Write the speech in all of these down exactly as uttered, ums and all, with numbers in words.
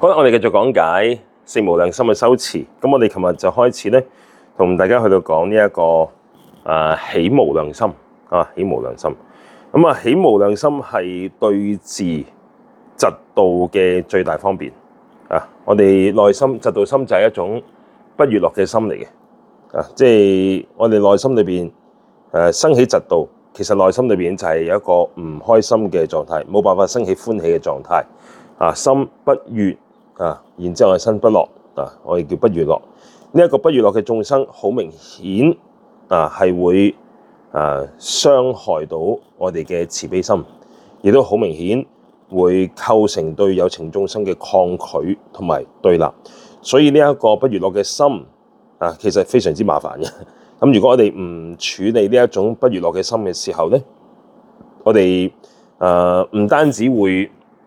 好啦，我哋繼續講解四無量心嘅修持。咁我哋琴日就開始咧，同大家去到講呢一個啊起無量心啊，起無量心。咁啊，起無量心係對治嫉妒嘅最大方便啊！我哋內心嫉妒心就係一種不悅樂嘅心嚟嘅啊，即係我哋內心裏邊誒生起嫉妒，其實內心裏邊就係有一個唔開心嘅狀態，冇辦法生起歡喜嘅狀態啊，心不悅。啊，然之後係身不樂啊，我哋叫不悅樂。呢、這、一個不悅樂嘅眾生，好明顯啊，係會啊傷害到我哋嘅慈悲心，亦都好明顯會構成對有情眾生嘅抗拒同埋對立。所以呢一個不悅樂嘅心啊，其實非常之麻煩嘅。咁如果我哋唔處理呢一種不悅樂嘅心嘅時候咧，我哋啊唔單止會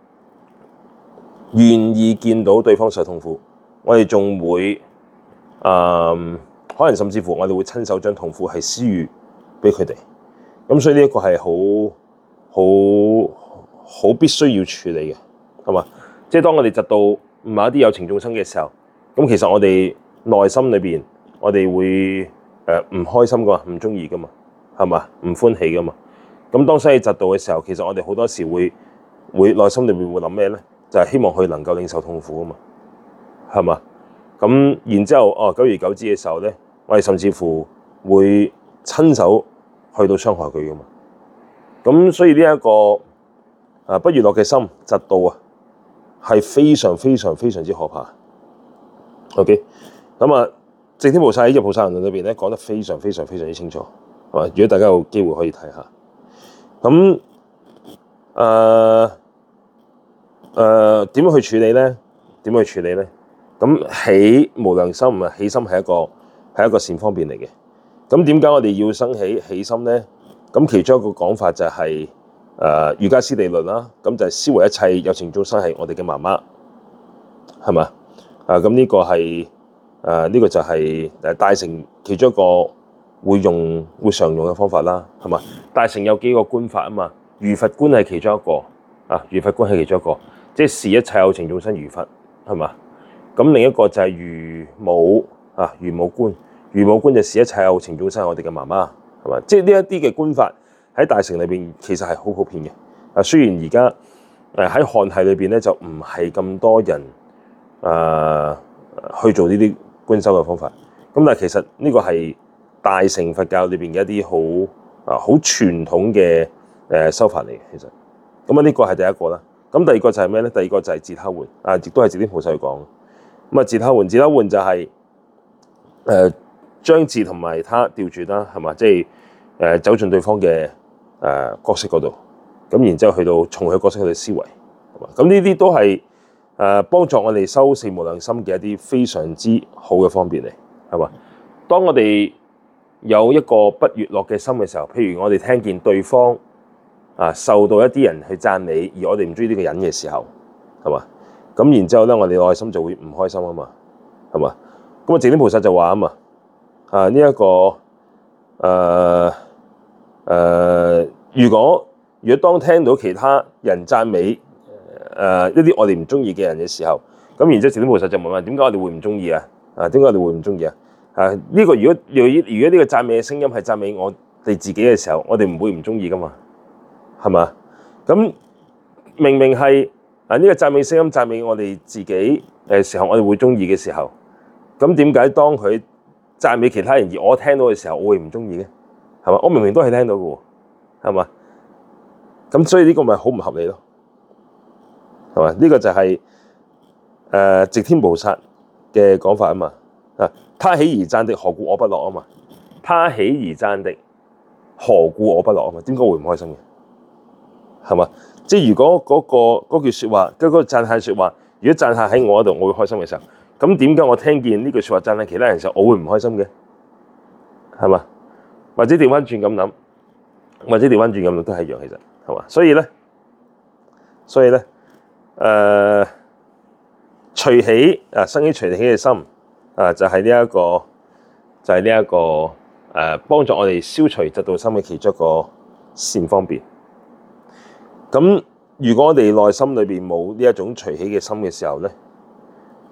願意見到對方受痛苦，我哋仲會誒、呃，可能甚至乎我哋會親手將痛苦係施予俾佢哋。咁所以呢一個係好好好必須要處理嘅，係嘛？即係當我哋窒到某一啲有情眾生嘅時候，咁其實我哋內心裏邊，我哋會誒唔開心噶嘛，唔中意噶嘛，係嘛？唔歡喜噶嘛。咁當生起窒到嘅時候，其實我哋好多時會會內心裏邊會諗咩咧？就係希望佢能夠領受痛苦啊嘛，係嘛？咁然之後，哦，久而久之嘅時候咧，我哋甚至乎會親手去到傷害佢噶嘛。咁所以呢、這、一個啊不悅樂嘅心嫉妒啊，係非常非常非常之可怕。OK，咁啊，寂天菩薩喺《入菩薩行論》裏邊咧講得非常非常非常之清楚，係嘛？如果大家有機會可以睇下，咁誒。呃誒點樣去處理咧？點樣去處理咧？咁起無量心啊，起心係一個係一個善方便嚟嘅。咁點解我哋要生起起心咧？咁其中一個講法就係誒瑜伽師地論啦。咁就係思維一切有情眾生係我哋嘅媽媽，係嘛？啊咁呢個係誒呢個就係誒大乘其中一個會用會常用嘅方法啦，係嘛？大乘有幾個觀法啊嘛？如佛觀係其中一個啊，如佛觀係其中一個。即係視一切有情眾生如佛，係嘛？咁另一個就係如母啊，如母觀，如母觀就視一切有情眾生係我哋嘅媽媽，係嘛？即係呢一啲嘅觀法喺大乘裏邊其實係好普遍嘅。啊，雖然而家誒喺漢系裏邊咧就唔係咁多人誒、啊、去做呢啲觀修嘅方法，咁但係其實呢個係大乘佛教裏邊嘅一啲好啊好傳統嘅誒修法嚟嘅。其實咁啊呢個係第一個啦。咁第二個就係咩咧？第二個就係自他換啊，亦都係寂天菩薩去講。咁啊，自他換，自他換就係、是、誒、呃、將自同埋他調轉啦，係嘛？即係誒走進對方嘅誒、呃、角色嗰度，咁然之後去到從佢角色去思維，係嘛？咁呢啲都係誒、呃、幫助我哋修四無量心嘅一啲非常之好嘅方便嚟，係嘛？當我哋有一個不悅樂嘅心嘅時候，譬如我哋聽見對方啊，受到一啲人去讚美，而我哋唔中意呢個人嘅時候，係嘛？咁然之後咧，我哋內心就會唔開心啊嘛，係嘛？咁啊，寂天菩薩就話啊嘛，啊呢一個誒誒、呃呃，如果如果當聽到其他人讚美誒、呃、一啲我哋唔中意嘅人嘅時候，咁然之後寂天菩薩就問話：點解我哋會唔中意啊？啊，點解我哋會唔中意啊？啊呢、這個如果如果如果呢個讚美嘅聲音係讚美我哋自己嘅時候，我哋唔會唔中意噶嘛？係嘛？咁明明係啊呢個讚美聲音讚美我哋自己誒時候，我哋會中意嘅時候，咁點解當佢讚美其他人而我聽到嘅時候，我會唔中意嘅？係嘛？我明明都係聽到嘅喎，係嘛？咁所以呢個咪好唔合理咯？係嘛？呢、這個就係誒寂天菩薩嘅講法啊嘛。啊，他喜而讚的，何故我不樂啊嘛？他喜而讚的，何故我不樂啊嘛？點解會唔開心嘅？係嘛？即係如果嗰、嗰個嗰句説話，嗰、嗰個讚歎説話，如果讚歎喺我嗰度，我會開心嘅時候，咁點解我聽見呢句説話讚歎其他人嘅時候，我會唔開心嘅？係嘛？或者調翻轉咁諗，或者調翻轉咁諗都係一樣，其實係嘛？所以咧，所以咧，誒、呃，隨喜啊，生起隨喜嘅心啊，就係呢一個，就係呢一個誒、呃，幫助我哋消除嫉妒心嘅其中一個善方便。咁如果我哋內心裏邊冇呢一種隨喜嘅心嘅時候咧，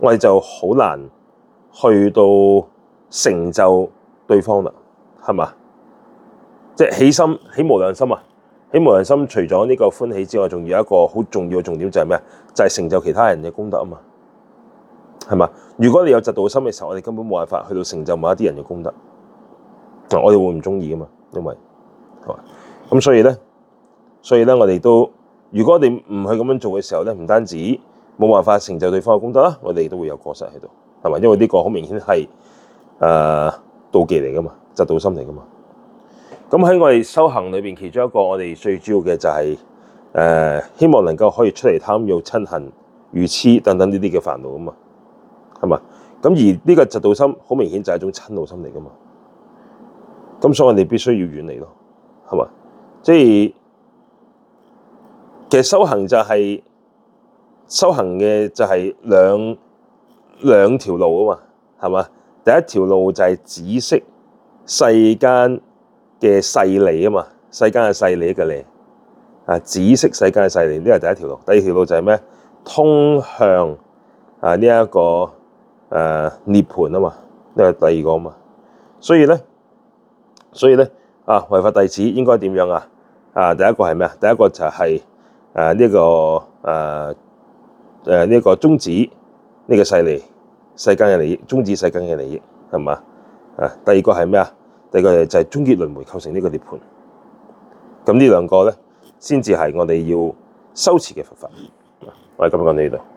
我哋就好難去到成就對方啦，係嘛？即係起心起無量心啊！起無量心，除咗呢個歡喜之外，仲有一個好重要嘅重點就係咩？就係、是、成就其他人嘅功德啊嘛，係嘛？如果你有嫉妒心嘅時候，我哋根本冇辦法去到成就某一啲人嘅功德，我哋會唔中意噶嘛？因為係嘛？咁所以咧，所以咧，我哋都如果你唔去咁樣做嘅時候咧，唔單止冇辦法成就對方嘅功德啦，我哋都會有過失喺度，係嘛？因為呢個好明顯係誒妒忌嚟噶嘛，嫉妒心嚟噶嘛。咁喺我哋修行裏邊，其中一個我哋最主要嘅就係、是、誒、呃、希望能夠可以出嚟貪欲、嗔恨、愚痴等等呢啲嘅煩惱啊嘛，係嘛？咁而呢個嫉妒心好明顯就係一種嗔怒心嚟噶嘛。咁所以我哋必須要遠離咯，係嘛？即係其實修行就係、是、修行嘅就係兩兩條路啊嘛，係嘛？第一條路就係止息世間嘅勢利啊嘛，世間嘅勢利嘅利啊，止息世間嘅勢利，呢係第一條路。第二條路就係咩？通向啊呢一個誒、啊、涅槃啊嘛，呢係第二個啊嘛。所以咧，所以咧啊，為佛弟子應該點樣啊？啊，第一個係咩啊？第一個就係誒呢個誒誒呢個終止呢個勢利世間嘅利益，終止世間嘅利益係嘛？啊，第二個係咩啊？第二個就係終結輪迴，構成呢個涅槃。咁呢兩個咧，先至係我哋要修持嘅佛法。我哋今日講到呢度。